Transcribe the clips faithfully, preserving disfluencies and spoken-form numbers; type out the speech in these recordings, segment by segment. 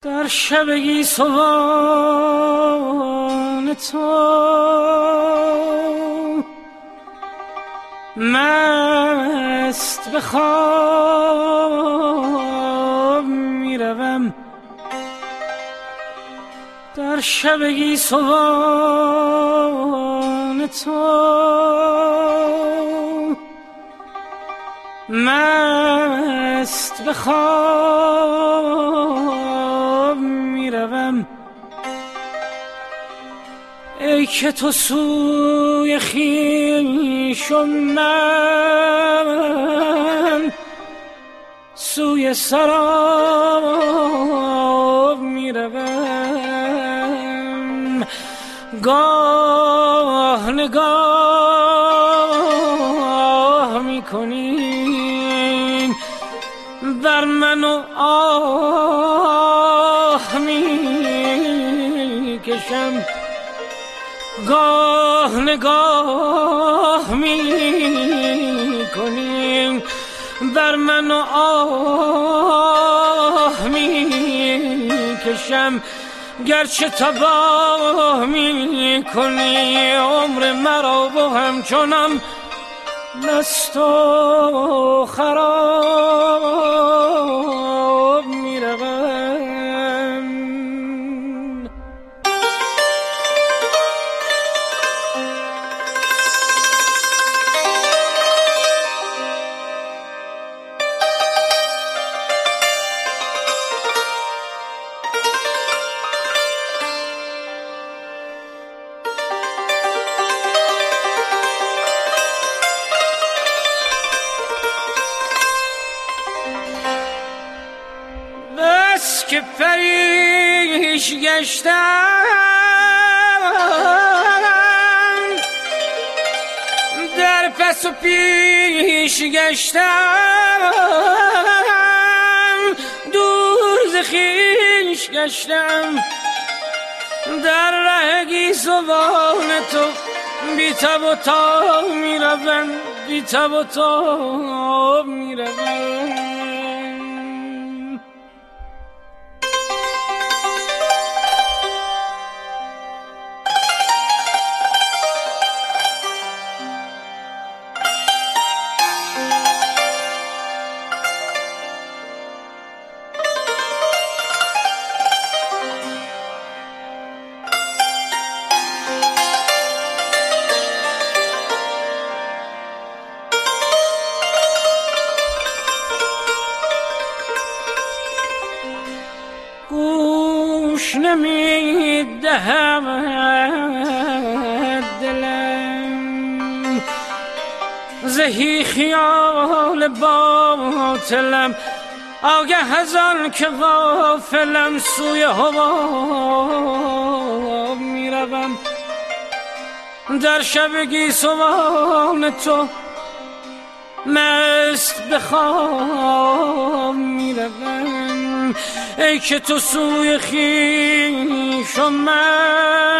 در شبگی سوان تو مست به خواب می روم، در شبگی سوان تو مست به خواب می روم. ای که تو سوی خویش و من سوی سراب می روم. گاه نگاه می کنی بر من و آه می کشم، گاه نگاه می کنی بر من و آه می کشم. گرچه تباه می کنی عمر مرا و همچنان مست و خراب می روم. که پریش گشتم در پس و پیش گشتم، دور ز خویش گشتم در ره گیسوان تو بی تب و تاب می روم، بی تب و تاب می روم. گوش نمی دهم دلم زهی خیال باطلم، آگه از آن که غافلم سوی هوا می روم. در شب گیسوان تو مست به خواب می روم. ای که تو سوی خویش و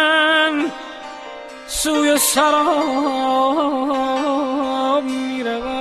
من سوی سراب می روم.